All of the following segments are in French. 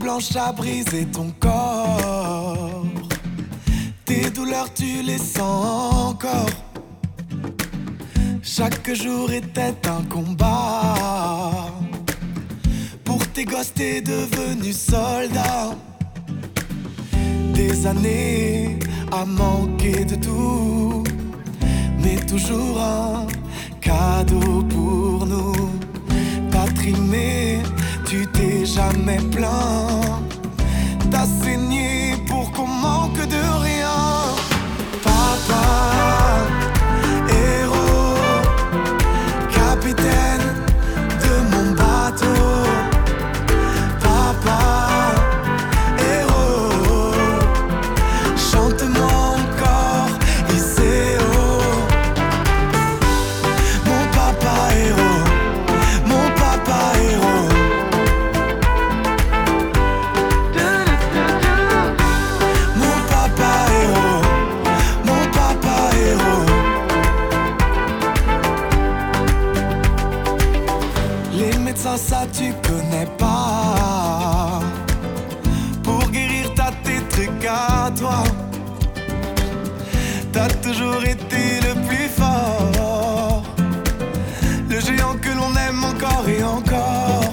blanche a brisé ton corps. Tes douleurs tu les sens encore. Chaque jour était un combat. Pour tes gosses t'es devenu soldat. Des années à manquer de tout, mais toujours un cadeau pour nous. T'as trimé, tu t'es jamais plaint. T'as saigné pour qu'on manque de rien. Papa, héros, capitaine de mon bateau. Papa, héros, chante-moi encore Iseo. Mon papa héros, mon papa héros. Mon papa héros, mon papa héros. Les médecins ça tu connais pas. Pour guérir t'as tes trucs à toi. T'as toujours été le plus fort, le géant que l'on aime encore et encore.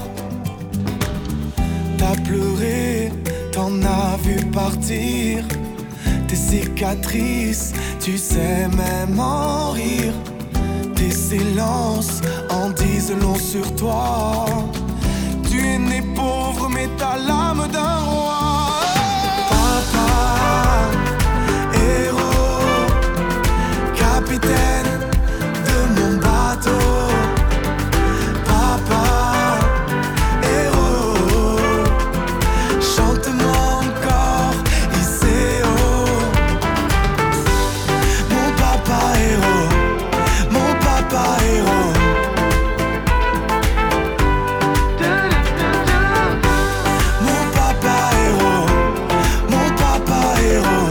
T'as pleuré, t'en as vu partir. Tes cicatrices, tu sais même en rire. Tes silences en disent long sur toi. Tu es né pauvre mais t'as l'âme d'un roi. Papa, héros, capitaine de mon bateau. Papa, héros, chante-moi encore Iseo. Mon papa héros, mon papa héros. Mon papa héros, mon papa héros.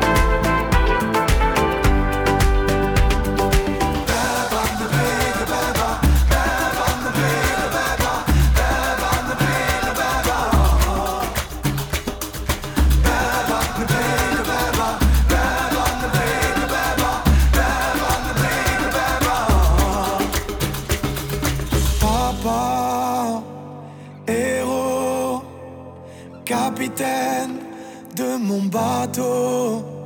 Papa, héros, capitaine de mon bateau.